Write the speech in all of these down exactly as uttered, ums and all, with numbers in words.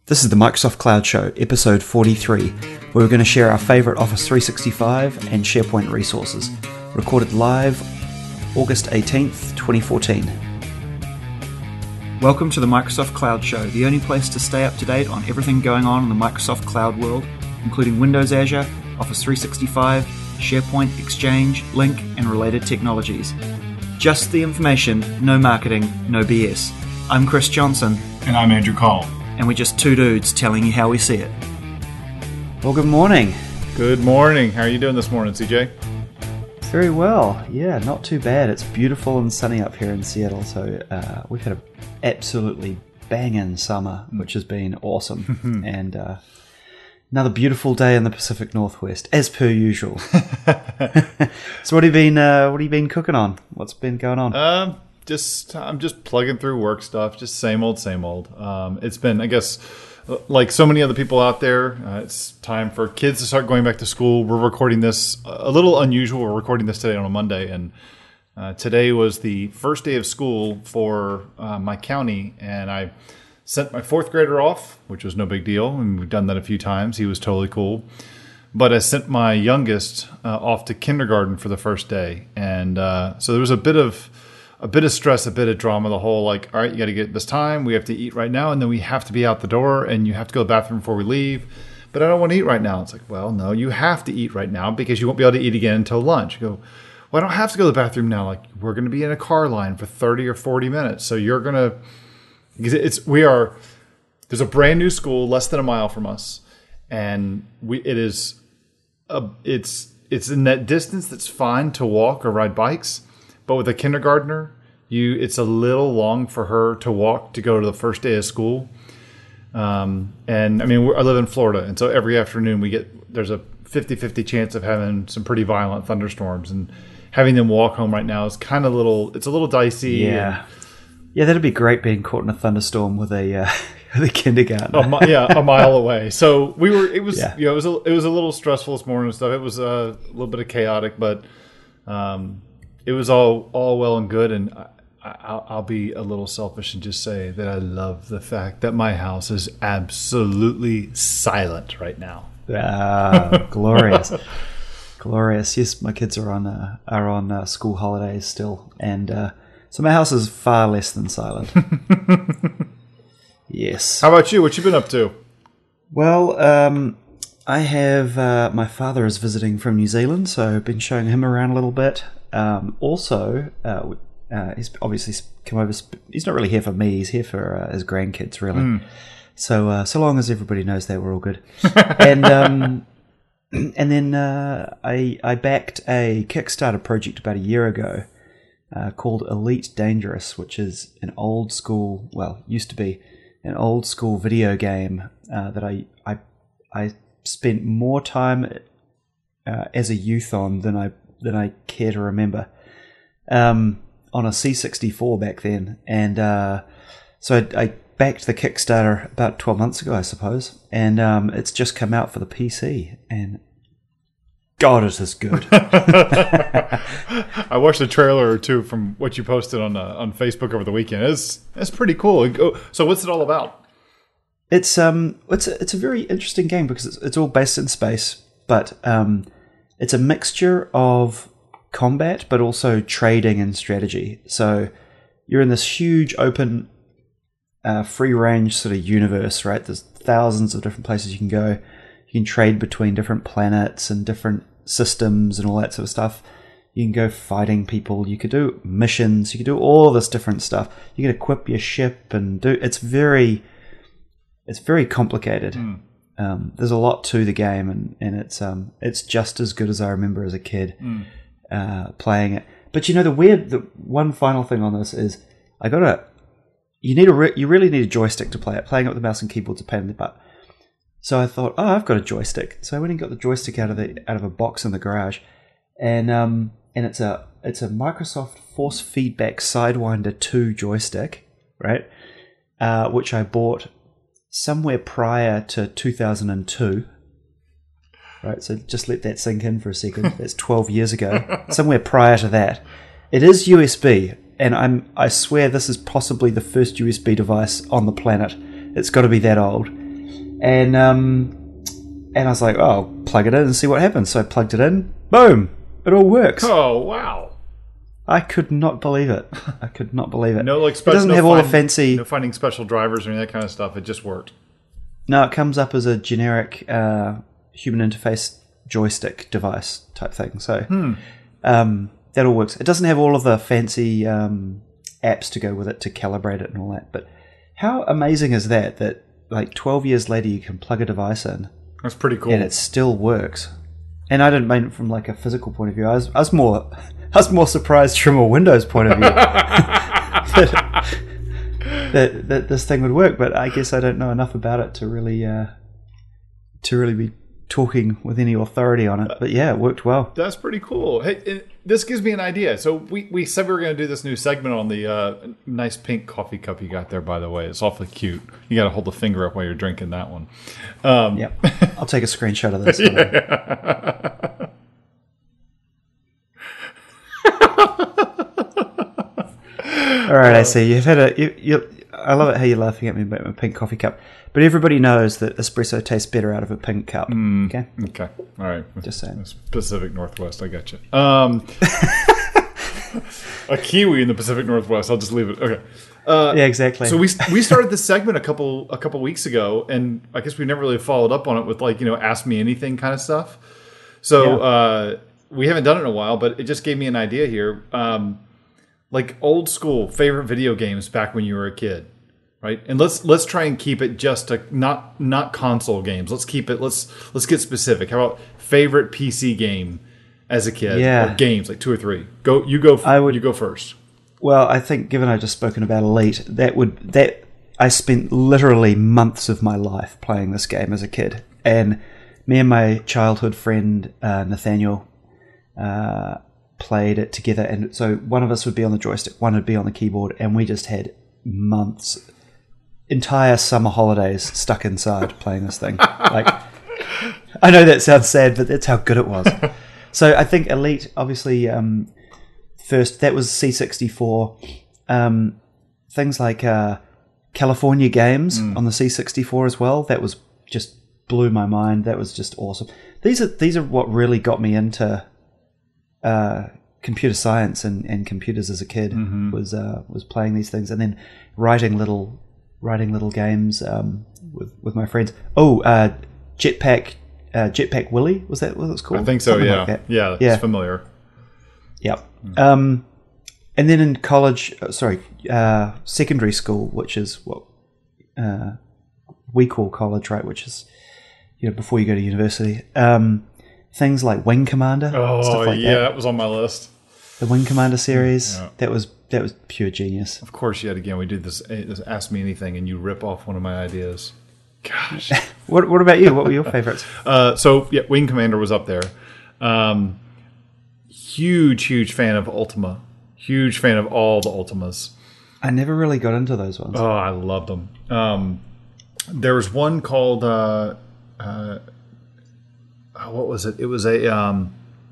This is the Microsoft Cloud Show, episode forty-three, where we're going to share our favourite Office three sixty-five and SharePoint resources. Recorded live August eighteenth, twenty fourteen. Welcome to the Microsoft Cloud Show, the only place to stay up to date on everything going on in the Microsoft Cloud world, including Windows Azure, Office three sixty-five, SharePoint, Exchange, Lync, and related technologies. Just the information, no marketing, no B S. I'm Chris Johnson. And I'm Andrew Cole. And we're just two dudes telling you how we see it. Well, good morning. Good morning. How are you doing this morning, C J? Very well. Yeah, not too bad. It's beautiful and sunny up here in Seattle, so uh, we've had an absolutely banging summer, which has been awesome. and uh, another beautiful day in the Pacific Northwest, as per usual. So, what have you been? Uh, what have you been cooking on? What's been going on? Um. Just I'm just plugging through work stuff, just same old, same old. Um, it's been, I guess, like so many other people out there, uh, it's time for kids to start going back to school. We're recording this a little unusual. We're recording this today on a Monday, and uh, today was the first day of school for uh, my county, and I sent my fourth grader off, which was no big deal, and we've done that a few times. He was totally cool. But I sent my youngest uh, off to kindergarten for the first day, and uh, so there was a bit of A bit of stress, a bit of drama, the whole like, all right, you got to get this time. We have to eat right now, and then we have to be out the door, and you have to go to the bathroom before we leave. But I don't want to eat right now. It's like, well, no, you have to eat right now because you won't be able to eat again until lunch. You go, well, I don't have to go to the bathroom now. Like, we're going to be in a car line for thirty or forty minutes. So you're going to, it's, we are, there's a brand new school less than a mile from us. And we, it is, a, it's, it's in that distance that's fine to walk or ride bikes. But with a kindergartner, you it's a little long for her to walk to go to the first day of school. Um, and I mean, I live in Florida, and so every afternoon we get there's a fifty-fifty chance of having some pretty violent thunderstorms, and having them walk home right now is kind of little. It's a little dicey. Yeah, and, yeah, that'd be great being caught in a thunderstorm with a uh, with a kindergartner. a mi- yeah, a mile away. So we were. It was. Yeah. You know, it was. A, it was a little stressful this morning and stuff. It was a little bit of chaotic, but. Um, It was all, all well and good, and I, I'll, I'll be a little selfish and just say that I love the fact that my house is absolutely silent right now. Ah, glorious, glorious. Yes, my kids are on uh, are on uh, school holidays still, and uh, so my house is far less than silent. Yes. How about you? What you been up to? Well, um, I have uh, my father is visiting from New Zealand, so I've been showing him around a little bit. Um, also, uh, uh, he's obviously come over. He's not really here for me. He's here for uh, his grandkids, really. Mm. So, uh, so long as everybody knows that, we're all good. and um, and then uh, I I backed a Kickstarter project about a year ago uh, called Elite Dangerous, which is an old school, well, used to be an old school video game uh, that I I I spent more time uh, as a youth on than I. than I care to remember, um, on a C sixty-four back then. And uh, so I, I backed the Kickstarter about twelve months ago, I suppose, and um, it's just come out for the P C, and God, is this good. I watched a trailer or two from what you posted on uh, on Facebook over the weekend. It's, it's pretty cool. So what's it all about? It's um, it's a, it's a very interesting game because it's, it's all based in space, but um, it's a mixture of combat, but also trading and strategy. So you're in this huge open, uh, free-range sort of universe, right? There's thousands of different places you can go. You can trade between different planets and different systems and all that sort of stuff. You can go fighting people. You could do missions. You could do all this different stuff. You can equip your ship and do. It's very, it's very complicated. Mm. Um, there's a lot to the game, and, and it's um it's just as good as I remember as a kid mm. uh, playing it. But you know, the weird, the one final thing on this is I got a you need a re- you really need a joystick to play it. Playing it with the mouse and keyboard's a pain in the butt. So I thought, oh, I've got a joystick. So I went and got the joystick out of the out of a box in the garage, and um and it's a it's a Microsoft Force Feedback Sidewinder two joystick, right? Uh, which I bought somewhere prior to two thousand two, right? So just let that sink in for a second. That's twelve years ago. Somewhere prior to that, it is U S B, and I'm I swear this is possibly the first U S B device on the planet. It's got to be that old. and um, and I was like, oh, plug it in and see what happens. So I plugged it in. Boom! It all works. Oh wow! I could not believe it. I could not believe it. No, like special, it doesn't no have find, all the fancy. No finding special drivers or any of that kind of stuff. It just worked. No, it comes up as a generic uh, human interface joystick device type thing. So hmm. um, that all works. It doesn't have all of the fancy um, apps to go with it to calibrate it and all that. But how amazing is that? That like twelve years later, you can plug a device in. That's pretty cool. And it still works. And I didn't mean it from like a physical point of view. I was, I was more, I was more surprised from a Windows point of view that, that that this thing would work. But I guess I don't know enough about it to really, uh, to really be talking with any authority on it. But yeah, it worked well. That's pretty cool. Hey, it, this gives me an idea. So we, we said we were going to do this new segment on the uh, nice pink coffee cup you got there, by the way. It's awfully cute. You got to hold the finger up while you're drinking that one. Um, yep. I'll take a screenshot of this. Yeah. All right, I see. You've had a. You, you, I love it how you're laughing at me about my pink coffee cup. But everybody knows that espresso tastes better out of a pink cup. Mm, okay. Okay. All right. Just saying. Pacific Northwest. I got you. Um, a kiwi in the Pacific Northwest. I'll just leave it. Okay. Uh, yeah, exactly. So we we started this segment a couple a couple weeks ago, and I guess we never really followed up on it with like you know ask me anything kind of stuff. So yeah. uh, we haven't done it in a while, but it just gave me an idea here. Um, like old school favorite video games back when you were a kid, right? And let's let's try and keep it just to not not console games. Let's keep it. Let's let's get specific. How about favorite P C game as a kid? Yeah. Or games like two or three. Go. You go. I would, you go first. Well, I think given I just spoken about Elite, that would that I spent literally months of my life playing this game as a kid, and me and my childhood friend uh, Nathaniel uh, played it together. And so one of us would be on the joystick, one would be on the keyboard, and we just had months, entire summer holidays stuck inside playing this thing. Like, I know that sounds sad, but that's how good it was. So I think Elite, obviously. Um, First, that was C sixty-four. Um, things like uh, California Games mm. on the C sixty-four as well. That was just blew my mind. That was just awesome. These are these are what really got me into uh, computer science and, and computers as a kid. Mm-hmm. Was uh, was playing these things and then writing little writing little games um, with with my friends. Oh, uh, Jetpack uh, Jetpack Willie, was that what it was called? I think so. Something yeah, like that. yeah, it's yeah. familiar. Yep. Um, and then in college, uh, sorry, uh, secondary school, which is what uh, we call college, right? Which is, you know, before you go to university. Um, things like Wing Commander. Oh, stuff like yeah, that. that was on my list. The Wing Commander series. Yeah. That was that was pure genius. Of course, yet again, we did this, this Ask Me Anything, and you rip off one of my ideas. Gosh. what What about you? What were your favorites? uh, so, yeah, Wing Commander was up there. Um, Huge, huge fan of Ultima. Huge fan of all the Ultimas. I never really got into those ones. Oh, I loved them. Um, there was one called, uh, uh, what was it? It was a um,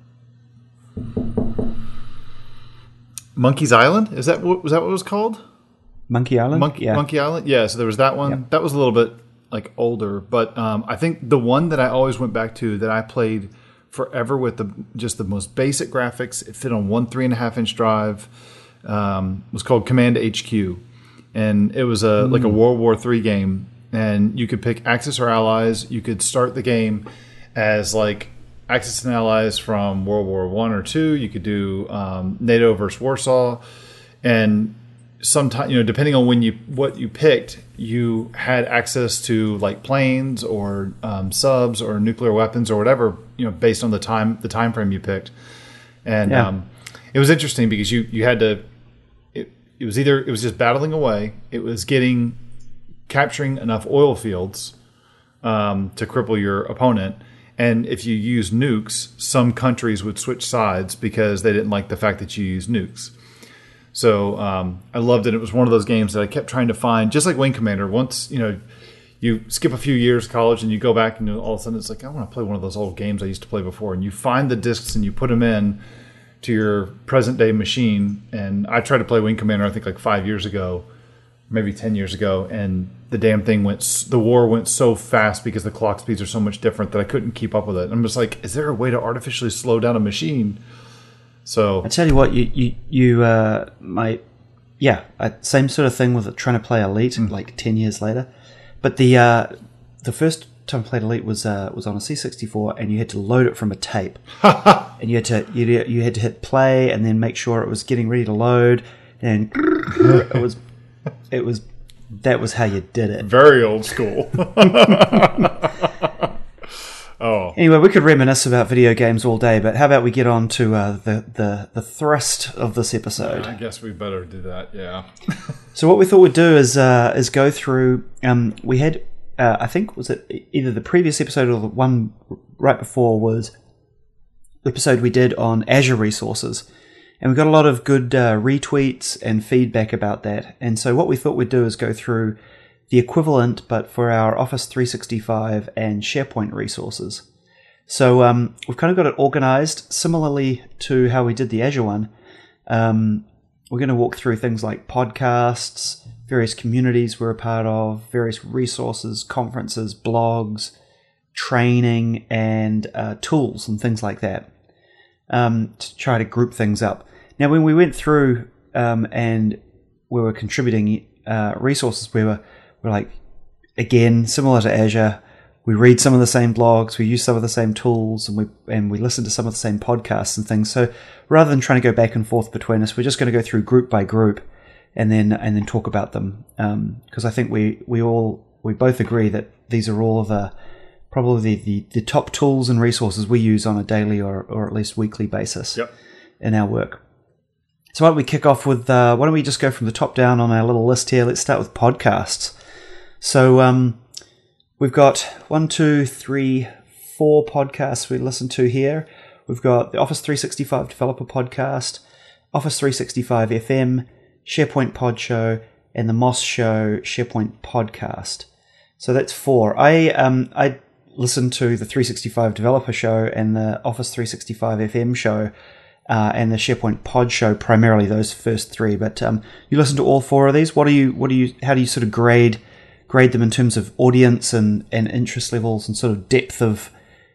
Monkey's Island. Is that what was that what it was called? Monkey Island. Monkey, yeah. Monkey Island. Yeah. So there was that one. Yep. That was a little bit like older, but um, I think the one that I always went back to that I played forever with the just the most basic graphics. It fit on one three and a half inch drive. Um, was called Command H Q, and it was a mm. like a World War Three game. And you could pick Axis or Allies. You could start the game as like Axis and Allies from World War One or Two. You could do um, NATO versus Warsaw, and sometimes you know depending on when you what you picked, you had access to like planes or um, subs or nuclear weapons or whatever, you know, based on the time the time frame you picked. And yeah. um, it was interesting because you you had to. It, it was either it was just battling away. It was getting capturing enough oil fields um, to cripple your opponent. And if you use nukes, some countries would switch sides because they didn't like the fact that you used nukes. So um, I loved it. It was one of those games that I kept trying to find, just like Wing Commander. Once, you know, you skip a few years of college and you go back and you know, all of a sudden it's like, I want to play one of those old games I used to play before. And you find the discs and you put them in to your present day machine. And I tried to play Wing Commander, I think like five years ago. maybe ten years ago, and the damn thing went, s- the war went so fast because the clock speeds are so much different that I couldn't keep up with it. I'm just like, is there a way to artificially slow down a machine? So I tell you what, you you you uh, my yeah, uh, same sort of thing with trying to play Elite Mm. like ten years later. But the uh, the first time I played Elite was uh, was on a C sixty-four, and you had to load it from a tape, and you had to you you had to hit play and then make sure it was getting ready to load, and it was it was that was how you did it. very old school. Oh, Anyway, we could reminisce about video games all day, but how about we get on to uh, the, the the thrust of this episode? I guess we better do that. Yeah. So what we thought we'd do is uh, is go through. Um, we had, uh, I think, was it either the previous episode or the one right before was the episode we did on Azure resources, and we got a lot of good uh, retweets and feedback about that. And so what we thought we'd do is go through the equivalent, but for our Office three sixty-five and SharePoint resources. So um, we've kind of got it organized similarly to how we did the Azure one. Um, we're going to walk through things like podcasts, various communities we're a part of, various resources, conferences, blogs, training, and uh, tools and things like that, um, to try to group things up. Now, when we went through um, and we were contributing uh, resources, we were, we were like, again, similar to Azure, we read some of the same blogs, we use some of the same tools, and we and we listen to some of the same podcasts and things. So rather than trying to go back and forth between us, we're just going to go through group by group, and then and then talk about them. Because um, I think we we all we both agree that these are all the probably the, the, the top tools and resources we use on a daily or or at least weekly basis Yep. in our work. So why don't we kick off with uh, why don't we just go from the top down on our little list here? Let's start with podcasts. So um. We've got one, two, three, four podcasts we listen to here. We've got the Office three sixty-five Developer Podcast, Office three sixty-five F M, SharePoint Pod Show, and the Moss Show SharePoint Podcast. So that's four. I um I listen to the three sixty-five Developer Show and the Office three sixty-five F M Show uh, and the SharePoint Pod Show, primarily those first three. But um, you listen to all four of these. What do you? What do you? How do you sort of grade? grade them in terms of audience and, and interest levels and sort of depth of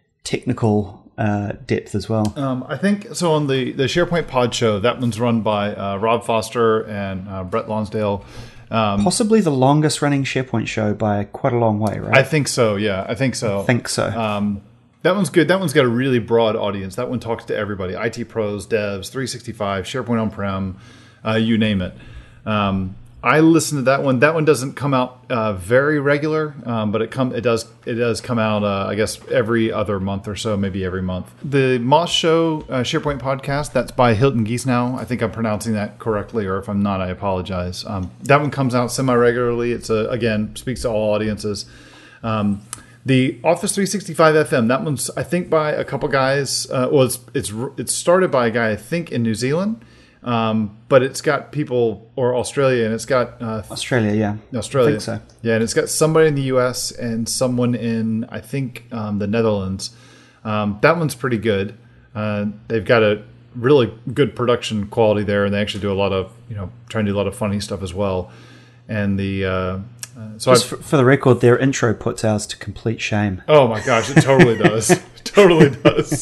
technical uh, depth as well? Um, I think so. On the, the SharePoint Pod Show, that one's run by uh, Rob Foster and uh, Brett Lonsdale. Um, Possibly the longest running SharePoint show by quite a long way, right? I think so. Yeah, I think so. I think so. Um, that one's good. That one's got a really broad audience. That one talks to everybody: I T pros, devs, three sixty-five, SharePoint on-prem, uh, you name it. Um, I listen to that one. That one doesn't come out uh, very regular, um, but it come it does it does come out. Uh, I guess every other month or so, maybe every month. The Moss Show uh, SharePoint podcast, that's by Hilton Geesnow. I think I'm pronouncing that correctly, or if I'm not, I apologize. Um, that one comes out semi regularly. It's a, again speaks to all audiences. Um, the Office three sixty-five F M, that one's I think by a couple guys. Uh, well, it's it's it's started by a guy I think in New Zealand. Um, but it's got people, or Australia, and it's got uh, Australia, yeah, Australia, I think so. Yeah, and it's got somebody in the U S and someone in I think um, the Netherlands. Um, that one's pretty good. Uh, they've got a really good production quality there, and they actually do a lot of you know trying to do a lot of funny stuff as well. And the uh, uh, so Just for, for the record, their intro puts ours to complete shame. Oh my gosh, it totally does, it totally does.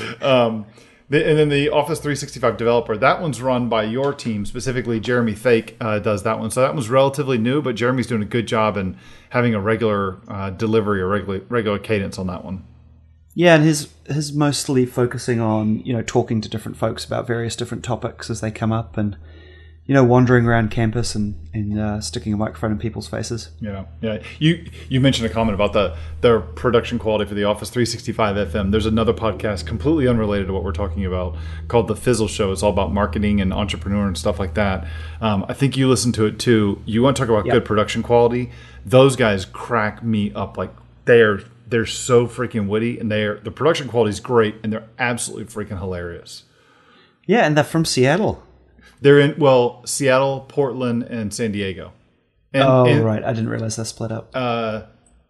Um, The, and then the Office three sixty-five developer, that one's run by your team, specifically Jeremy Fake uh, does that one. So that one's relatively new, but Jeremy's doing a good job in having a regular uh, delivery or regular regular cadence on that one. Yeah, and his his mostly focusing on you know talking to different folks about various different topics as they come up, and you know wandering around campus and and uh, sticking a microphone in people's faces. Yeah, yeah. You you mentioned a comment about the the production quality for the Office three sixty-five F M. There's another podcast completely unrelated to what we're talking about called The Fizzle Show. It's all about marketing and entrepreneur and stuff like that. Um, I think you listen to it too. You want to talk about Yep. good production quality? Those guys crack me up. Like they're they're so freaking witty, and they're the production quality is great, and they're absolutely freaking hilarious. Yeah, and they're from Seattle. They're in well Seattle, Portland, and San Diego. And, oh, and, right. I didn't realize that split up. Uh,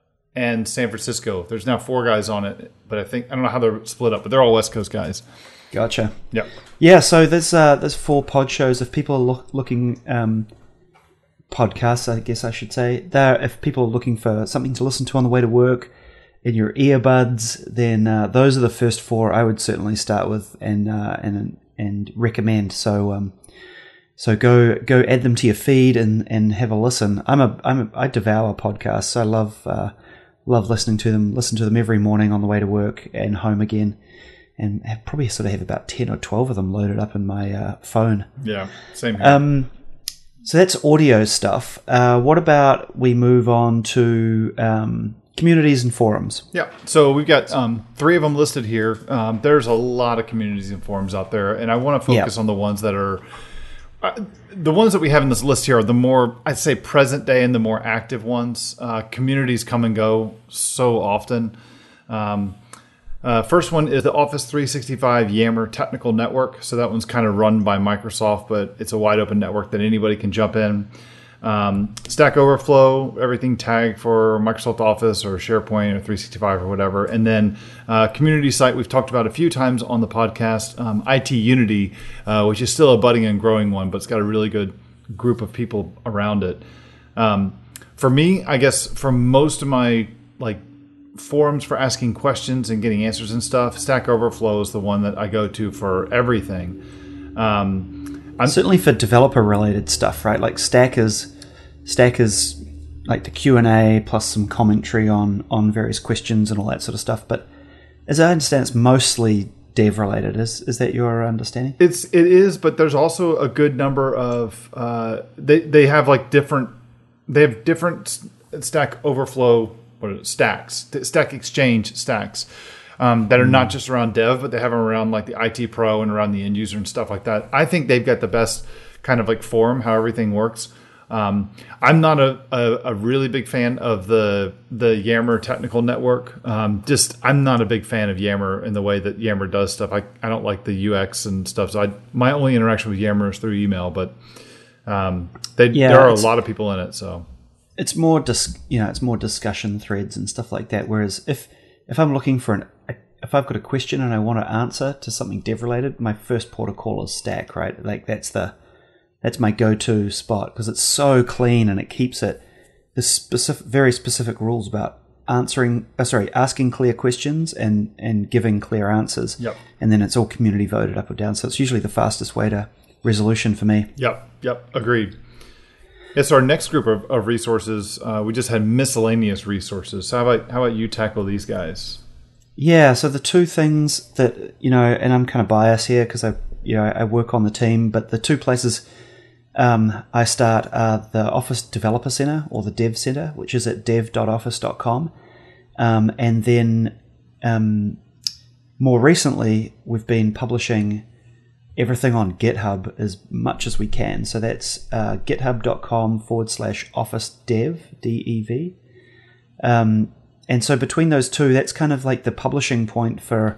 and San Francisco. There's now four guys on it, but I think I don't know how they're split up, but they're all West Coast guys. Gotcha. Yep. Yeah, so there's uh, there's four pod shows. If people are look, looking um, podcasts, I guess I should say. They're, if people are looking for something to listen to on the way to work in your earbuds, then uh, those are the first four I would certainly start with and uh, and and recommend. So um, so go go add them to your feed and, and have a listen. I'm a I'm a, I devour podcasts. I love uh, love listening to them. Listen to them every morning on the way to work and home again. And have probably sort of have about ten or twelve of them loaded up in my uh, phone. Yeah, same here. Um, so that's audio stuff. Uh, what about we move on to um, communities and forums? Yeah, so we've got um, three of them listed here. Um, there's a lot of communities and forums out there, and I want to focus yeah. on the ones that are uh, the ones that we have in this list here are the more, I'd say, present day and the more active ones. Uh, communities come and go so often. Um, Uh, first one is the Office three sixty-five Yammer Technical Network. So that one's kind of run by Microsoft, but it's a wide open network that anybody can jump in. Um, Stack Overflow, everything tagged for Microsoft Office or SharePoint or three sixty-five or whatever. And then uh, community site we've talked about a few times on the podcast, um, I T Unity, uh, which is still a budding and growing one, but it's got a really good group of people around it. Um, for me, I guess for most of my like forums for asking questions and getting answers and stuff, Stack Overflow is the one that I go to for everything. Um, I'm, Certainly for developer related stuff, right? Like Stack is Stack is like the Q and A plus some commentary on on various questions and all that sort of stuff. But as I understand, it's mostly dev related. Is is that your understanding? It's it is, but there's also a good number of uh, they they have like different they have different Stack Overflow. What are it, stacks, Stack Exchange stacks um, that are not just around dev, but they have them around like the I T pro and around the end user and stuff like that. I think they've got the best kind of like forum, how everything works. Um, I'm not a, a, a really big fan of the the Yammer Technical Network. Um, just I'm not a big fan of Yammer in the way that Yammer does stuff. I, I don't like the U X and stuff. So I, my only interaction with Yammer is through email, but um, they, Yeah, there are a it's- lot of people in it. So. It's more dis- you know, it's more discussion threads and stuff like that. Whereas if if I'm looking for an if I've got a question and I want to answer to something dev related, my first port of call is Stack, right? Like that's the that's my go-to spot because it's so clean and it keeps it. There's specific, very specific rules about answering, uh, sorry, asking clear questions and and giving clear answers. Yep. And then it's all community voted up or down. So it's usually the fastest way to resolution for me. Yep. Yep. Agreed. Yes, so our next group of, of resources, uh, we just had miscellaneous resources. So how about how about you tackle these guys? Yeah, so the two things that, you know, and I'm kind of biased here because I, you know, I work on the team, but the two places um, I start are the Office Developer Center or the Dev Center, which is at dev dot office dot com. Um, and then um, more recently, we've been publishing everything on GitHub as much as we can. So that's uh, github.com forward slash office dev, D E V. Um, and so between those two, that's kind of like the publishing point for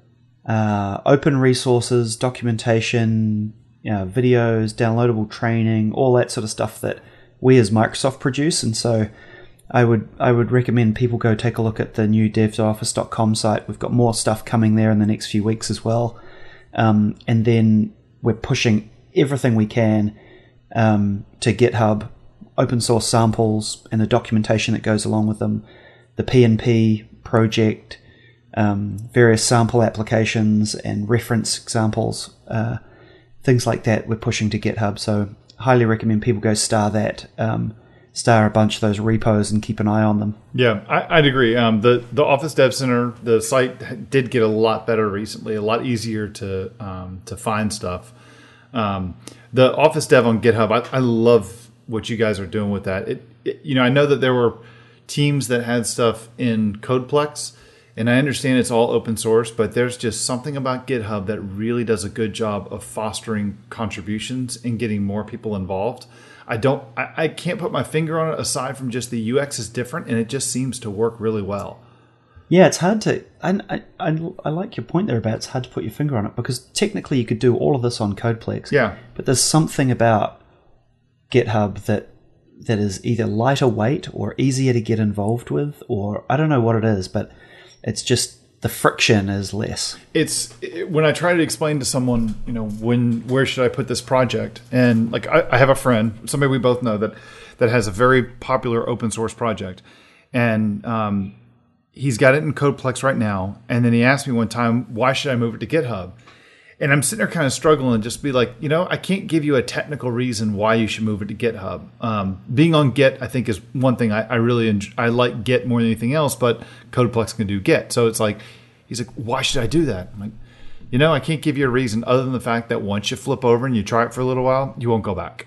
uh, open resources, documentation, you know, videos, downloadable training, all that sort of stuff that we as Microsoft produce. And so I would I would recommend people go take a look at the new dev dot office dot com site. We've got more stuff coming there in the next few weeks as well. Um, and then we're pushing everything we can um, to GitHub, open source samples and the documentation that goes along with them, the P N P project, um, various sample applications and reference examples, uh, things like that we're pushing to GitHub. So highly recommend people go star that, um, star a bunch of those repos and keep an eye on them. Yeah, I, I'd agree. Um, the the Office Dev Center, the site did get a lot better recently, a lot easier to um, to find stuff. Um, the Office Dev on GitHub, I, I love what you guys are doing with that. It, it, you know, I know that there were teams that had stuff in Codeplex, and I understand it's all open source, but there's just something about GitHub that really does a good job of fostering contributions and getting more people involved. I don't, I, I can't put my finger on it aside from just the U X is different and it just seems to work really well. Yeah, it's hard to, I, I, I like your point there about it's hard to put your finger on it because technically you could do all of this on Codeplex. Yeah. But there's something about GitHub that that is either lighter weight or easier to get involved with, or I don't know what it is, but it's just, the friction is less. It's it, when I try to explain to someone, you know, when where should I put this project? And like I, I have a friend, somebody we both know that that has a very popular open source project, and um, he's got it in CodePlex right now. And then he asked me one time, why should I move it to GitHub? And I'm sitting there kind of struggling, just be like, you know, I can't give you a technical reason why you should move it to GitHub. Um, being on Git, I think, is one thing I, I really enjoy. I like Git more than anything else, but CodePlex can do Git. So it's like, he's like, why should I do that? I'm like, you know, I can't give you a reason other than the fact that once you flip over and you try it for a little while, you won't go back.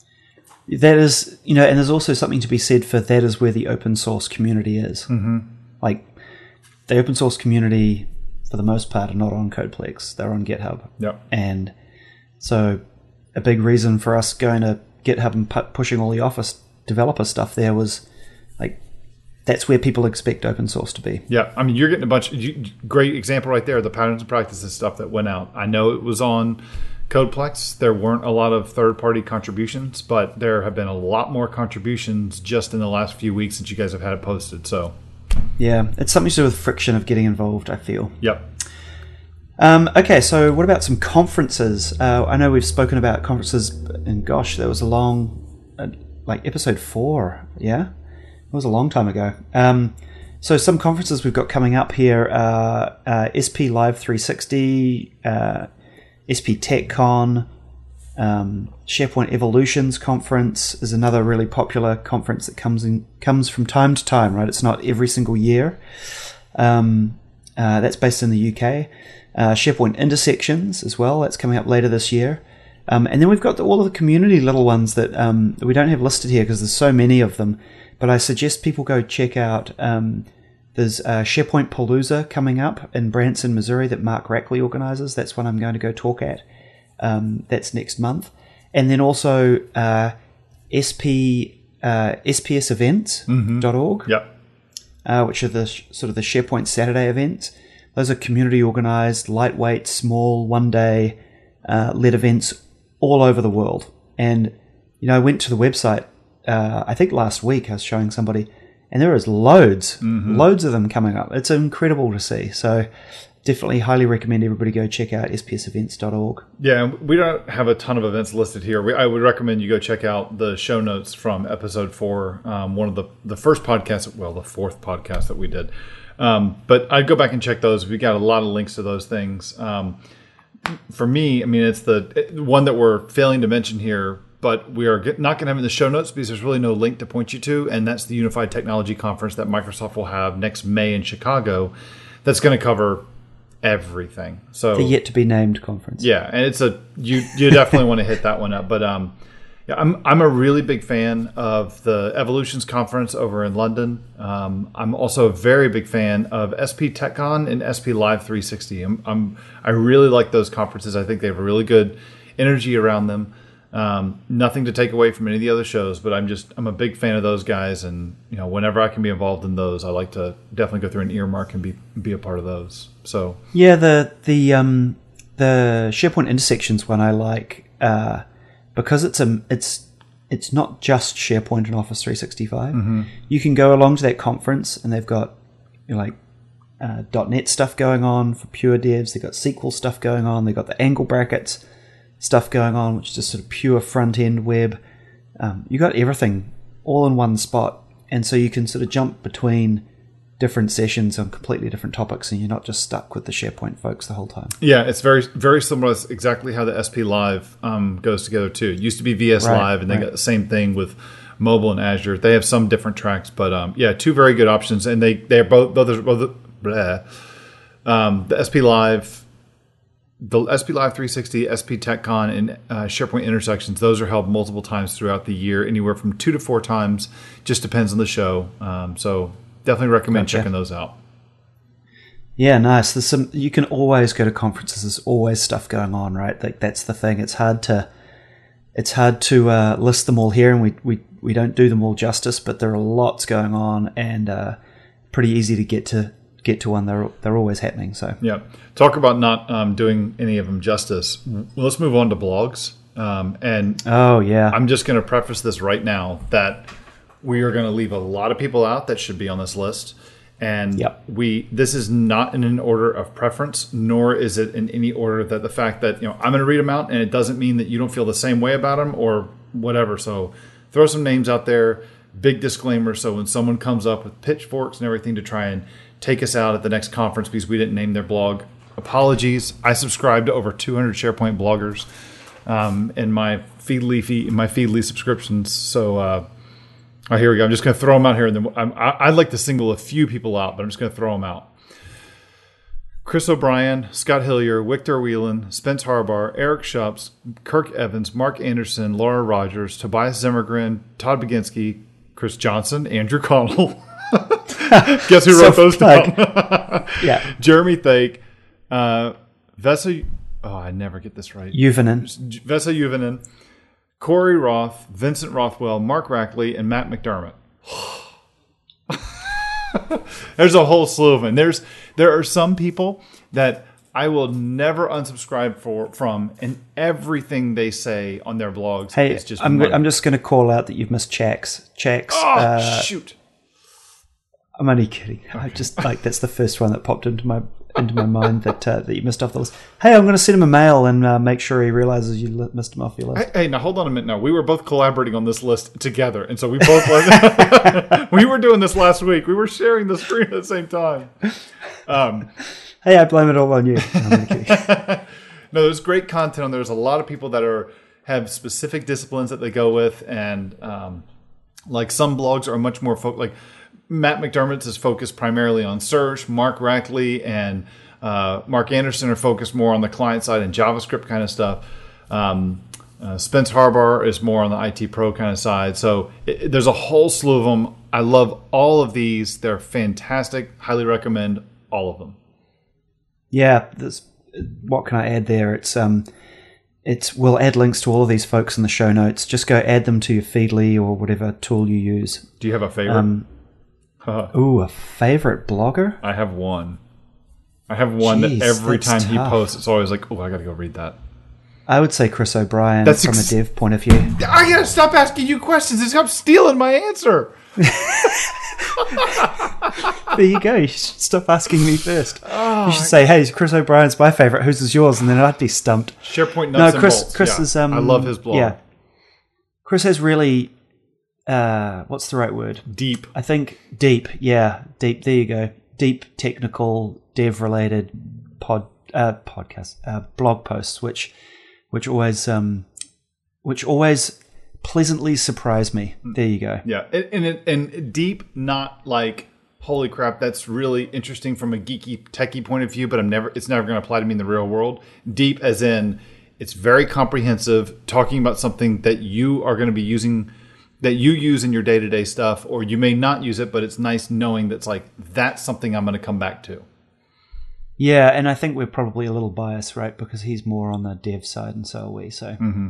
That is, you know, and there's also something to be said for that is where the open source community is. Mm-hmm. Like, the open source community, for the most part, are not on CodePlex. They're on GitHub. Yep. And so a big reason for us going to GitHub and pu- pushing all the Office developer stuff there was, like, that's where people expect open source to be. Yeah. I mean, you're getting a bunch, you, great example right there, the patterns and practices stuff that went out. I know it was on CodePlex. There weren't a lot of third-party contributions, but there have been a lot more contributions just in the last few weeks since you guys have had it posted. So yeah, it's something to do with friction of getting involved, I feel. Yep. Um, okay, so what about some conferences? Uh, I know we've spoken about conferences, and gosh, that was a long, uh, like episode four, yeah? It was a long time ago. Um, so some conferences we've got coming up here are uh, S P Live three sixty, uh, S P TechCon, um, SharePoint Evolutions Conference is another really popular conference that comes in comes from time to time, right? It's not every single year. Um, uh, that's based in the U K. Uh, SharePoint Intersections as well. That's coming up later this year. Um, and then we've got the, all of the community little ones that um, we don't have listed here because there's so many of them. But I suggest people go check out. Um, there's uh, SharePoint Palooza coming up in Branson, Missouri that Mark Rackley organizes. That's one I'm going to go talk at. Um, that's next month. And then also uh, S P, uh, S P S events dot org, Mm-hmm. Yep. uh, which are the sh- sort of the SharePoint Saturday events. Those are community organized, lightweight, small, one-day uh, led events all over the world. And, you know, I went to the website, uh, I think last week I was showing somebody, and there is loads, mm-hmm. loads of them coming up. It's incredible to see. So definitely highly recommend everybody go check out S P S events dot org. Yeah, we don't have a ton of events listed here. We, I would recommend you go check out the show notes from episode four, um, one of the, the first podcasts, well, the fourth podcast that we did. Um, but I'd go back and check those. We got a lot of links to those things. Um, for me, I mean, it's the one that we're failing to mention here, but we are not going to have it in the show notes because there's really no link to point you to, and that's the Unified Technology Conference that Microsoft will have next May in Chicago. That's going to cover everything. So the yet to be named conference. Yeah, and it's a you you definitely want to hit that one up. But um, yeah, I'm I'm a really big fan of the Evolutions Conference over in London. Um, I'm also a very big fan of S P TechCon and S P Live three sixty. I'm, I'm I really like those conferences. I think they have a really good energy around them. Um, nothing to take away from any of the other shows, but I'm just I'm a big fan of those guys, and you know whenever I can be involved in those, I like to definitely go through an earmark and be be a part of those. So yeah, the the um the SharePoint Intersections one I like uh, because it's a it's it's not just SharePoint and Office three sixty-five. Mm-hmm. You can go along to that conference, and they've got you know, like uh, .NET stuff going on for pure devs. They've got S Q L stuff going on. They've got the angle brackets stuff going on, which is just sort of pure front-end web. Um, you got everything all in one spot, and so you can sort of jump between different sessions on completely different topics, and you're not just stuck with the SharePoint folks the whole time. Yeah, it's very very similar. It's exactly how the S P Live um, goes together too. It used to be V S Right, Live, and they right. got the same thing with mobile and Azure. They have some different tracks, but um, yeah, two very good options, and they they're both both, both bleh. Um, the S P Live. The S P Live three sixty, S P TechCon, and uh, SharePoint Intersections, those are held multiple times throughout the year, anywhere from two to four times. Just depends on the show. Um, so definitely recommend Gotcha. checking those out. Yeah, nice. There's some. You can always go to conferences. There's always stuff going on, right? Like that's the thing. It's hard to, it's hard to uh, list them all here, and we, we we don't do them all justice. But there are lots going on, and uh, pretty easy to get to. get to one. They're they're always happening. So yeah, talk about not um, doing any of them justice. Well, let's move on to blogs. Um, and oh yeah, I'm just going to preface this right now that we are going to leave a lot of people out that should be on this list, And Yep. we this is not in an order of preference, nor is it in any order that the fact that, you know, I'm going to read them out, and it doesn't mean that you don't feel the same way about them or whatever. So throw some names out there. Big disclaimer. So when someone comes up with pitchforks and everything to try and take us out at the next conference because we didn't name their blog, apologies. I subscribe to over two hundred SharePoint bloggers um, in my Feedly fee, in my Feedly subscriptions. So. Uh, Oh, here we go. I'm just going to throw them out here. And then I'm, I, I'd like to single a few people out, but I'm just going to throw them out. Chris O'Brien, Scott Hillier, Victor Whelan, Spence Harbar, Eric Shupps, Kirk Evans, Mark Anderson, Laura Rogers, Tobias Zimmergren, Todd Baginski, Chris Johnson, Andrew Connell. Guess who wrote those down? Yeah. Jeremy Thake, uh, Vesa. Oh, I never get this right. Juvonen. Vesa Juvonen. Corey Roth, Vincent Rothwell, Mark Rackley, and Matt McDermott. There's a whole slew of them. There's there are some people that I will never unsubscribe for from, and everything they say on their blogs Hey, is just. I'm money. I'm just going to call out that you've missed Checks. Checks. Oh uh, shoot! I'm only kidding. I just like that's the first one that popped into my into my mind that uh, that you missed off the list. Hey, I'm going to send him a mail and uh, make sure he realizes you li- missed him off your list. Hey, hey, now hold on a minute. Now we were both collaborating on this list together, and so we both we were doing this last week. We were sharing the screen at the same time. Um, hey, I blame it all on you. No, I'm only kidding. No, there's great content on there. There's a lot of people that are have specific disciplines that they go with, and um, like some blogs are much more focused. Like Matt McDermott's is focused primarily on search. Mark Rackley and uh, Mark Anderson are focused more on the client side and JavaScript kind of stuff. Um, uh, Spence Harbar is more on the I T pro kind of side. So it, it, there's a whole slew of them. I love all of these. They're fantastic. Highly recommend all of them. Yeah, there's, what can I add there? It's um, it's we'll add links to all of these folks in the show notes. Just go add them to your Feedly or whatever tool you use. Do you have a favorite? Um, ooh, a favorite blogger? I have one. I have one Jeez, that every time that's he tough. posts, it's always like, oh, I got to go read that. I would say Chris O'Brien That's from ex- a dev point of view. I got to stop asking you questions. Stop stealing my answer. There you go. You should stop asking me first. Oh, you should say, hey, Chris O'Brien's my favorite. Whose is yours? And then I'd be stumped. SharePoint No, nuts Chris. and bolts. Chris Yeah, is. Um, I love his blog. Yeah, Chris has really. Uh, what's the right word? Deep. I think deep. Yeah, deep. There you go. Deep technical dev related pod uh, podcast uh, blog posts, which which always um which always pleasantly surprise me. There you go. Yeah, and and, it, and deep, not like holy crap. That's really interesting from a geeky techie point of view, but I'm never. It's never going to apply to me in the real world. Deep, as in, it's very comprehensive, talking about something that you are going to be using. That you use in your day-to-day stuff, or you may not use it, but it's nice knowing that's like, that's something I'm going to come back to. Yeah, and I think we're probably a little biased, right? Because he's more on the dev side and so are we. So Mm-hmm.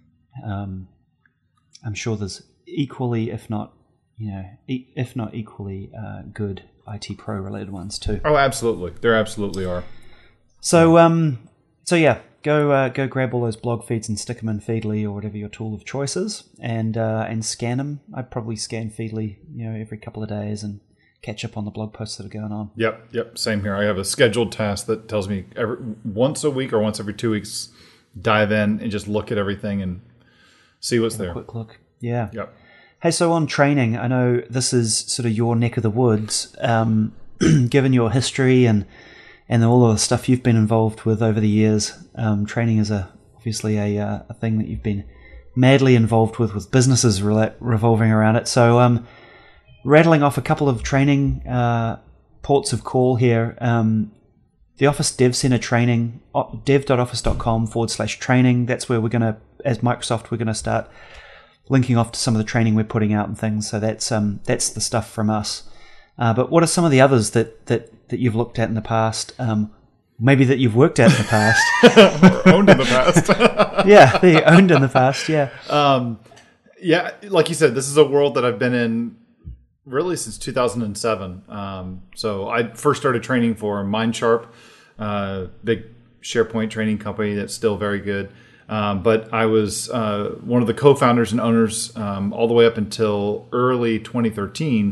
um, I'm sure there's equally, if not, you know, e- if not equally uh, good I T pro related ones too. Oh, absolutely. There absolutely are. So, um, so yeah, go uh, go grab all those blog feeds and stick them in Feedly or whatever your tool of choice is, and uh, and scan them. I'd probably scan Feedly, you know, every couple of days and catch up on the blog posts that are going on. Yep, yep. Same here. I have a scheduled task that tells me every once a week or once every two weeks, dive in and just look at everything and see what's there. Quick look, yeah. Yep. Hey, so on training, I know this is sort of your neck of the woods. Um, given your history and and all of the stuff you've been involved with over the years, um, training is a obviously a uh, a thing that you've been madly involved with, with businesses rela- revolving around it. So, um, rattling off a couple of training uh, ports of call here. Um, the Office Dev Center training, dev.office.com forward slash training. That's where we're going to, as Microsoft, we're going to start linking off to some of the training we're putting out and things. So that's um that's the stuff from us. Uh, but what are some of the others that, that, that you've looked at in the past? Um, maybe that you've worked at in the past. Or owned in the past. Yeah, that you owned in the past, yeah. Um, yeah, like you said, this is a world that I've been in really since two thousand seven. Um, so I first started training for MindSharp, uh, big SharePoint training company that's still very good. Um, but I was uh, one of the co-founders and owners um, all the way up until early twenty thirteen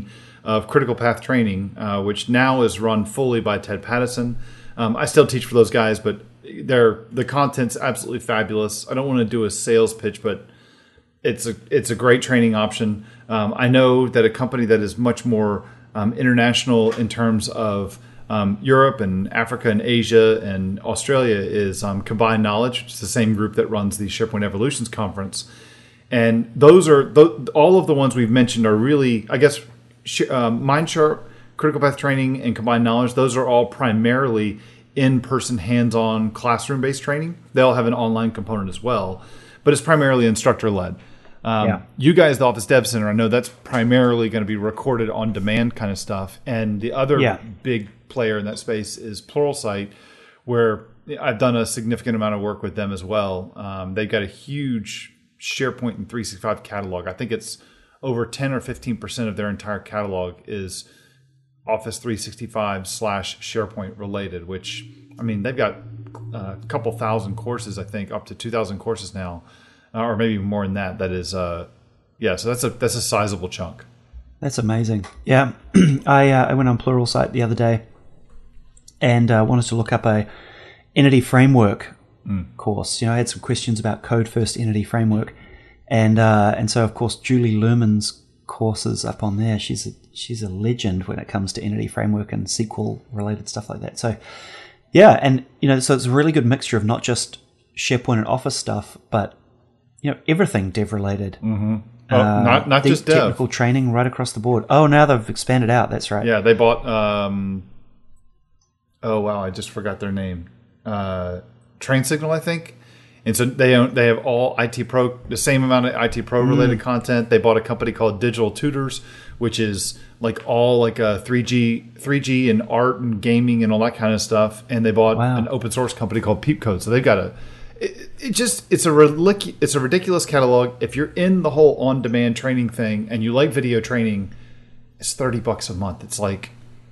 of Critical Path Training, uh, which now is run fully by Ted Pattison. Um, I still teach for those guys, but they're, the content's absolutely fabulous. I don't want to do a sales pitch, but it's a it's a great training option. Um, I know that a company that is much more um, international in terms of um, Europe and Africa and Asia and Australia is um, Combined Knowledge, which is the same group that runs the SharePoint Evolutions Conference. And those are th- all of the ones we've mentioned are really, I guess, um, MindSharp, Critical Path Training, and Combined Knowledge. Those are all primarily in-person, hands-on, classroom-based training. They'll have an online component as well, but it's primarily instructor-led. Um, yeah. You guys, the Office Dev Center, I know that's primarily going to be recorded on demand kind of stuff. And the other yeah. big player in that space is Pluralsight, where I've done a significant amount of work with them as well. Um, they've got a huge SharePoint and three sixty-five catalog. I think it's over ten or fifteen percent of their entire catalog is Office three sixty-five slash SharePoint related, which, I mean, they've got a couple thousand courses, I think, up to two thousand courses now. Or maybe more than that. That is, uh, yeah. So that's a that's a sizable chunk. That's amazing. Yeah, I uh, I went on Pluralsight the other day, and uh, wanted to look up a Entity Framework mm. course. You know, I had some questions about Code First Entity Framework, and uh, and so of course Julie Luhrmann's courses up on there. She's a, she's a legend when it comes to Entity Framework and S Q L related stuff like that. So yeah, and you know, so it's a really good mixture of not just SharePoint and Office stuff, but you know, everything dev related. Mm-hmm. Oh, uh, not not just dev. Technical training right across the board. Oh, now they've expanded out. That's right. Yeah, they bought. Um, oh wow, I just forgot their name. Uh, Train Signal, I think. And so they own, they have all I T Pro, the same amount of I T Pro related mm. content. They bought a company called Digital Tutors, which is like all like a three G, three G and art and gaming and all that kind of stuff. And they bought wow. an open source company called Peepcode. So they've got a. It, it just it's a relic, it's a ridiculous catalog. If you're in the whole on demand training thing and you like video training, it's thirty bucks a month. It's like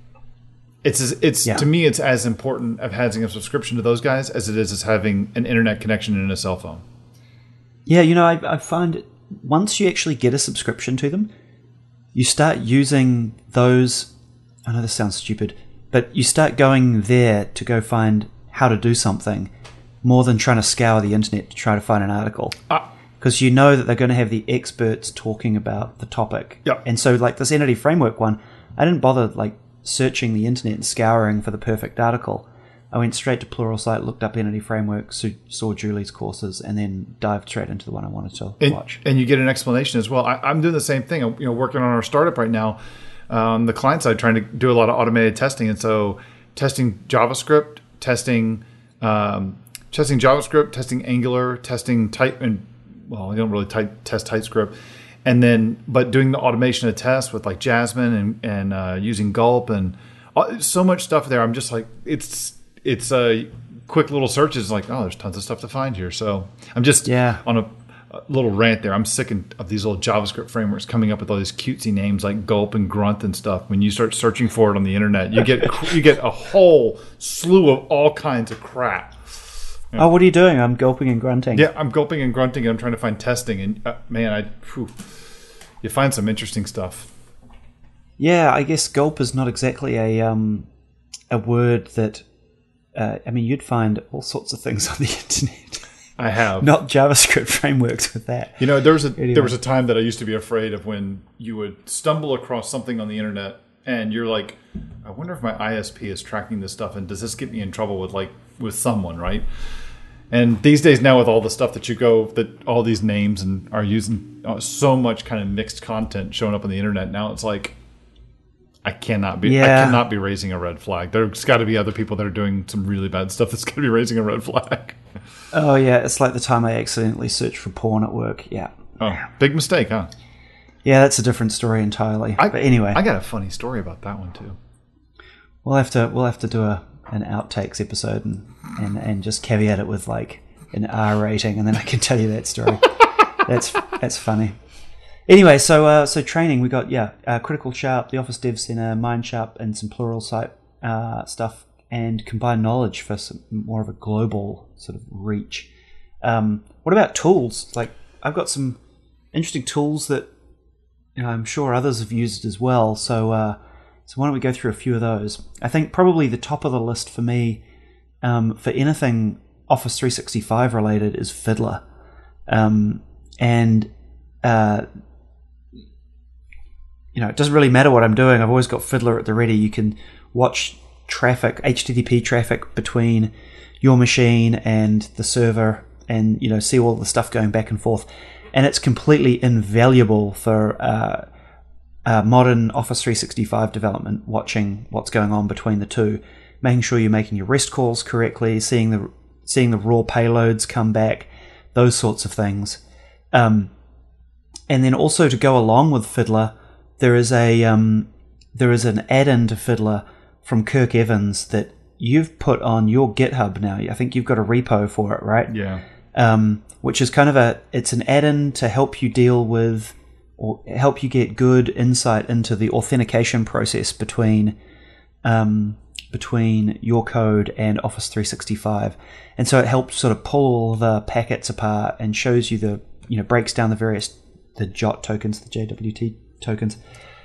it's as, it's yeah. to me it's as important of having a subscription to those guys as it is as having an internet connection and a cell phone. Yeah, you know, I, I find once you actually get a subscription to them, you start using those. I know this sounds stupid, but you start going there to go find how to do something, more than trying to scour the internet to try to find an article. Because ah. you know that they're going to have the experts talking about the topic. Yep. And so like this Entity Framework one, I didn't bother like searching the internet and scouring for the perfect article. I went straight to Pluralsight, looked up Entity Framework, saw Julie's courses, and then dived straight into the one I wanted to and, watch. And you get an explanation as well. I, I'm doing the same thing. I'm you know, working on our startup right now on um, the client side, trying to do a lot of automated testing. And so testing JavaScript, testing... Um, Testing JavaScript, testing Angular, testing type, and well, I don't really type, test TypeScript, and then but doing the automation of tests with like Jasmine and and uh, using Gulp and all, so much stuff there. I'm just like it's it's a uh, quick little searches like oh, there's tons of stuff to find here. So I'm just yeah. on a, a little rant there. I'm sick of these little JavaScript frameworks coming up with all these cutesy names like Gulp and Grunt and stuff. When you start searching for it on the internet, you get you get a whole slew of all kinds of crap. Yeah. Oh, what are you doing? I'm gulping and grunting. Yeah, I'm gulping and grunting, and I'm trying to find testing. And uh, man, I whew, you find some interesting stuff. Yeah, I guess gulp is not exactly a um, a word that. Uh, I mean, you'd find all sorts of things on the internet. I have not JavaScript frameworks with that. You know, there was a anyway. there was a time that I used to be afraid of when you would stumble across something on the internet, and you're like, I wonder if my I S P is tracking this stuff, and does this get me in trouble with like with someone, right? And these days now with all the stuff that you go, that all these names and are using uh, so much kind of mixed content showing up on the internet. Now it's like, I cannot be, yeah. I cannot be raising a red flag. There's got to be other people that are doing some really bad stuff that's going to be raising a red flag. Oh yeah. It's like the time I accidentally searched for porn at work. Yeah. Oh, big mistake, huh? Yeah. That's a different story entirely. I, but anyway, I got a funny story about that one too. We'll have to, we'll have to do a, an outtakes episode and, and, and just caveat it with like an R rating, and then I can tell you that story. that's that's funny. Anyway, so uh, so training, we got yeah, uh, Critical Sharp, the Office Dev Center, MindSharp, and some Pluralsight uh, stuff, and Combined Knowledge for some more of a global sort of reach. Um, what about tools? Like I've got some interesting tools that you know, I'm sure others have used it as well. So, uh, so why don't we go through a few of those? I think probably the top of the list for me, um, for anything Office three sixty-five related, is Fiddler, um, and uh, you know, it doesn't really matter what I'm doing. I've always got Fiddler at the ready. You can watch traffic, H T T P traffic between your machine and the server, and you know, see all the stuff going back and forth. And it's completely invaluable for uh, uh, modern Office three sixty-five development, watching what's going on between the two, making sure you're making your REST calls correctly, seeing the seeing the raw payloads come back, those sorts of things. Um, and then also to go along with Fiddler, there is a um, there is an add-in to Fiddler from Kirk Evans that you've put on your GitHub now. I think you've got a repo for it, right? Yeah. Um, which is kind of a, it's an add-in to help you deal with, or help you get good insight into the authentication process between, um, between your code and Office three sixty-five. And so it helps sort of pull all the packets apart and shows you the, you know, breaks down the various, the J O T tokens, the J W T tokens,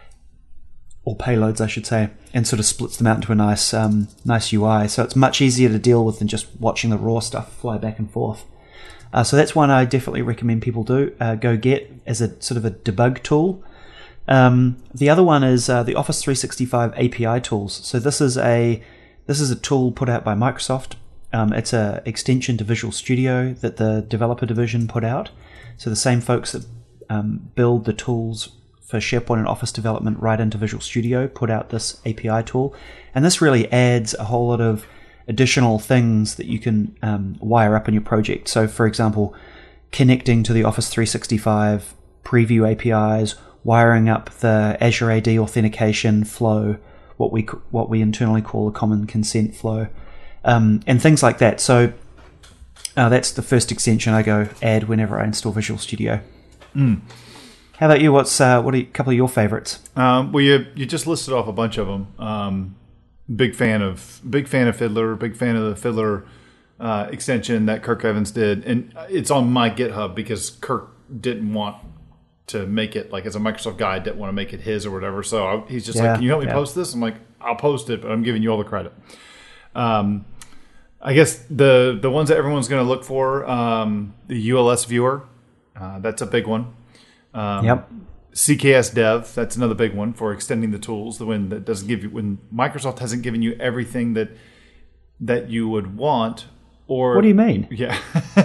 or payloads, I should say, and sort of splits them out into a nice, um, nice U I. So it's much easier to deal with than just watching the raw stuff fly back and forth. Uh, so that's one I definitely recommend people do, uh, go get as a sort of a debug tool. Um, the other one is uh, the Office three sixty-five A P I tools. So this is a this is a tool put out by Microsoft. Um, it's a extension to Visual Studio that the developer division put out. So the same folks that um, build the tools for SharePoint and Office development right into Visual Studio put out this A P I tool, and this really adds a whole lot of additional things that you can um, wire up in your project. So, for example, connecting to the Office three sixty-five preview A P Is, wiring up the Azure A D authentication flow, what we what we internally call a common consent flow, um, and things like that. So uh, that's the first extension I go add whenever I install Visual Studio. Mm. How about you? What's uh, what are a couple of your favorites? Um, well, you you just listed off a bunch of them. Um, big fan of big fan of Fiddler. Big fan of the Fiddler uh, extension that Kirk Evans did, and it's on my GitHub because Kirk didn't want to make it, like, as a Microsoft guy, didn't want to make it his or whatever. So I, he's just yeah, like, "Can you help me yeah. post this?" I'm like, "I'll post it, but I'm giving you all the credit." Um, I guess the the ones that everyone's going to look for, um, the U L S viewer, uh, that's a big one. Um, yep. C K S Dev, that's another big one for extending the tools. The one that doesn't give you, when Microsoft hasn't given you everything that that you would want, or what do you mean? Yeah.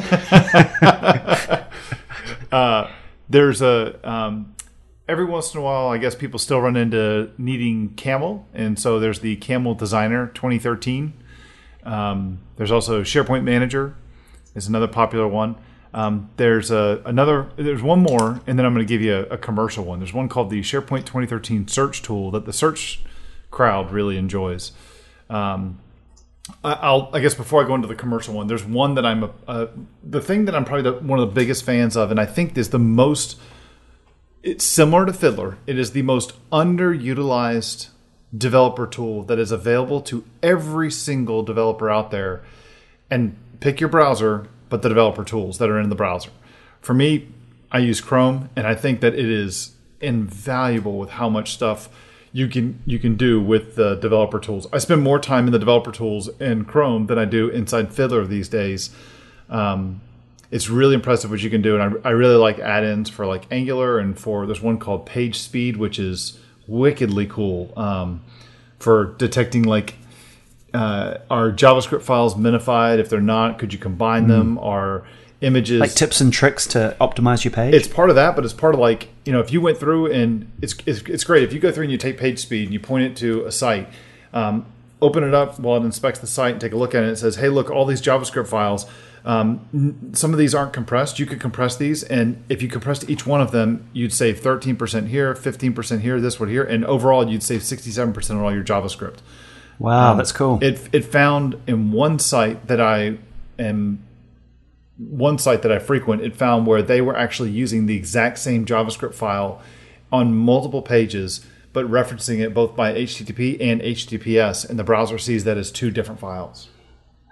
uh, there's a um, every once in a while, I guess people still run into needing Camel, and so there's the Camel Designer twenty thirteen. Um, there's also SharePoint Manager is another popular one. Um, there's a, another, there's one more, and then I'm going to give you a, a commercial one. There's one called the SharePoint twenty thirteen Search Tool that the search crowd really enjoys. Um, I, I'll, I guess before I go into the commercial one, there's one that I'm, a, a, the thing that I'm probably the, one of the biggest fans of, and I think is the most, it's similar to Fiddler. It is the most underutilized developer tool that is available to every single developer out there. And pick your browser, but the developer tools that are in the browser. For me, I use Chrome, and I think that it is invaluable with how much stuff you can you can do with the developer tools. I spend more time in the developer tools in Chrome than I do inside Fiddler these days. Um, it's really impressive what you can do, and I, I really like add-ins for like Angular, and for there's one called PageSpeed, which is wickedly cool um, for detecting like Uh, are JavaScript files minified? If they're not, could you combine them? Are images like tips and tricks to optimize your page? It's part of that, but it's part of, like, you know, if you went through and it's it's, it's great if you go through and you take PageSpeed and you point it to a site, um, open it up while it inspects the site and take a look at it. It says, "Hey, look, all these JavaScript files. Um, n- some of these aren't compressed. You could compress these, and if you compressed each one of them, you'd save thirteen percent here, fifteen percent here, this one here, and overall you'd save sixty-seven percent on all your JavaScript." Wow, Um, that's cool. It it found in one site that I am one site that I frequent. It found where they were actually using the exact same JavaScript file on multiple pages, but referencing it both by H T T P and H T T P S, and the browser sees that as two different files.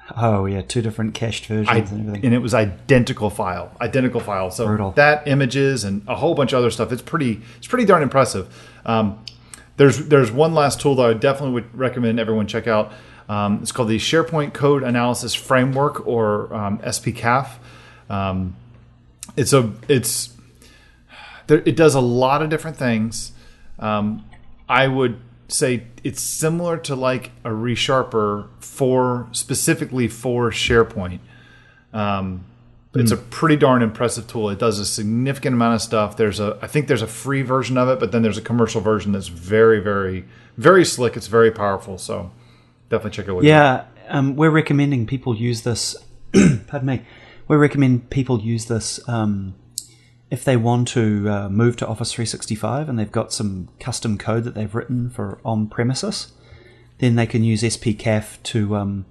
Oh yeah, two different cached versions I, and everything. And it was identical file, identical file. So Brutal. That images and a whole bunch of other stuff. It's pretty, it's pretty darn impressive. Um, there's there's one last tool that I definitely would recommend everyone check out. Um, it's called the SharePoint Code Analysis Framework, or um, S P C A F. Um, it's a it's there, it does a lot of different things. Um, I would say it's similar to like a ReSharper for specifically for SharePoint. Um, mm. It's a pretty darn impressive tool. It does a significant amount of stuff. There's a I think there's a free version of it, but then there's a commercial version that's very very very slick. It's very powerful. So definitely check it out. Yeah, um, we're recommending people use this. Pardon me. We recommend people use this um, if they want to uh, move to Office three sixty-five and they've got some custom code that they've written for on-premises. Then they can use S P C A F to um,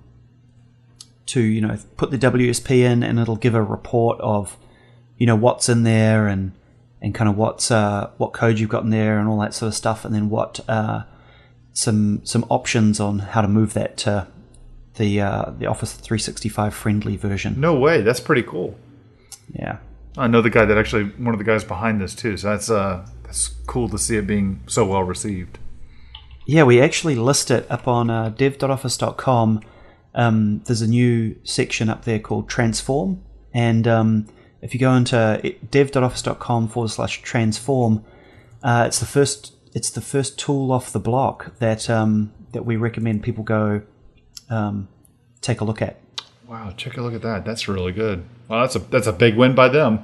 to you know put the W S P in, and it'll give a report of you know what's in there and and kind of what's uh, what code you've got in there and all that sort of stuff, and then what uh, some some options on how to move that to the uh, the Office three sixty-five friendly version. No way, that's pretty cool. Yeah. I know the guy that actually, one of the guys behind this too, so that's uh, that's cool to see it being so well received. Yeah, we actually list it up on uh, dev dot office dot com. Um, there's a new section up there called Transform, and um, if you go into dev dot office dot com forward slash transform, uh, it's the first it's the first tool off the block that um, that we recommend people go um, take a look at. Wow, check a look at that. That's really good. Well, that's a that's a big win by them.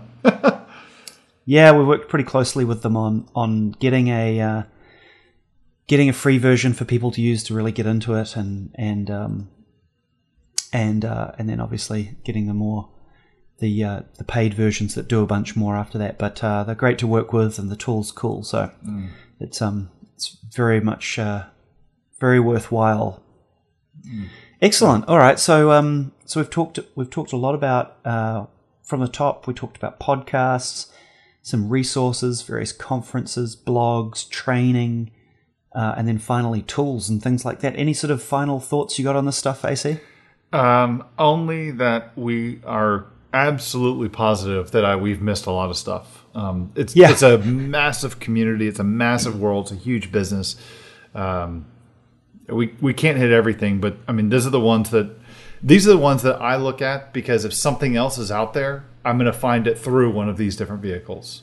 Yeah, we worked pretty closely with them on on getting a uh, getting a free version for people to use to really get into it, and and um, and uh, and then obviously getting the more the uh, the paid versions that do a bunch more after that. But uh, they're great to work with, and the tool's cool. So mm. it's um it's very much uh, very worthwhile. Mm. Excellent. All right. So um so we've talked we've talked a lot about uh, from the top. We talked about podcasts, some resources, various conferences, blogs, training, uh, and then finally tools and things like that. Any sort of final thoughts you got on this stuff, A C? Um, only that we are absolutely positive that I, we've missed a lot of stuff. Um, it's yeah. it's a massive community. It's a massive world. It's a huge business. Um, we we can't hit everything, but I mean, these are the ones that these are the ones that I look at, because if something else is out there, I'm going to find it through one of these different vehicles.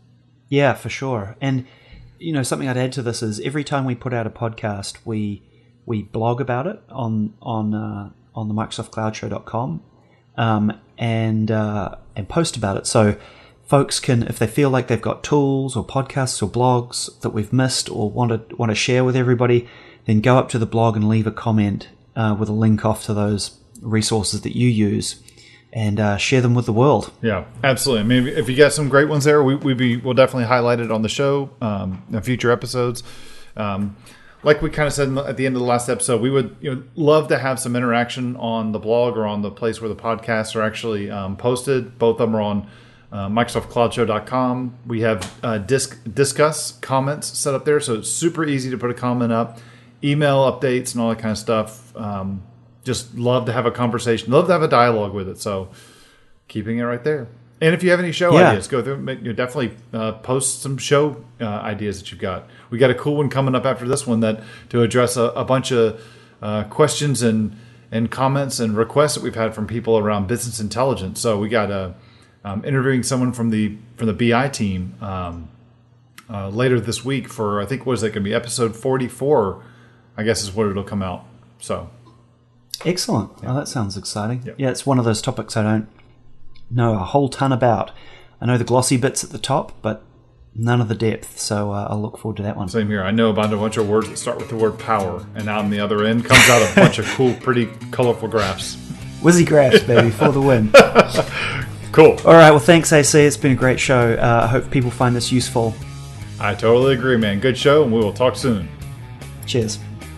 Yeah, for sure. And you know, something I'd add to this is every time we put out a podcast, we we blog about it on on uh, on the Microsoft Cloud Show dot com um, and uh, and post about it. So folks can, if they feel like they've got tools or podcasts or blogs that we've missed or want to want to share with everybody, then go up to the blog and leave a comment uh, with a link off to those resources that you use, and uh, share them with the world. Yeah, absolutely. I mean, if you got some great ones there, we we be we'll definitely highlight it on the show um, in future episodes. Um, like we kind of said at the end of the last episode, we would you know love to have some interaction on the blog or on the place where the podcasts are actually um, posted. Both of them are on uh, Microsoft Cloud Show dot com. We have uh, disc, discuss comments set up there, so it's super easy to put a comment up, email updates, and all that kind of stuff. Um, just love to have a conversation, love to have a dialogue with it. So keeping it right there. And if you have any show yeah. ideas, go through. You know, definitely uh, post some show uh, ideas that you've got. We got a cool one coming up after this one that to address a, a bunch of uh, questions and and comments and requests that we've had from people around business intelligence. So we got a um, interviewing someone from the from the B I team um, uh, later this week for I think what is that going to be episode forty-four? I guess is what it'll come out. So excellent. Yeah. Oh, that sounds exciting. Yep. Yeah, it's one of those topics I don't know a whole ton about. I know the glossy bits at the top, but none of the depth. So uh, I'll look forward to that one. Same here. I know about a bunch of words that start with the word power, and out on the other end comes out a bunch of cool, pretty colorful graphs. Whizzy graphs, baby, for the win. Cool. All right. Well, thanks, A C. It's been a great show. Uh, I hope people find this useful. I totally agree, man. Good show, and we will talk soon. Cheers.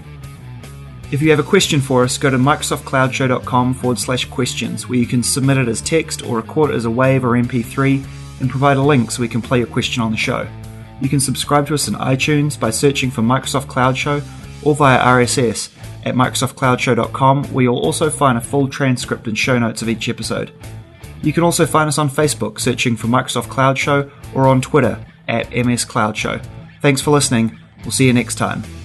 If you have a question for us, go to Microsoft Cloud Show dot com forward slash questions, where you can submit it as text or record it as a WAV or M P three and provide a link so we can play your question on the show. You can subscribe to us in iTunes by searching for Microsoft Cloud Show or via R S S, at microsoft cloud show dot com, where you'll also find a full transcript and show notes of each episode. You can also find us on Facebook, searching for Microsoft Cloud Show, or on Twitter at M S Cloud Show. Thanks for listening. We'll see you next time.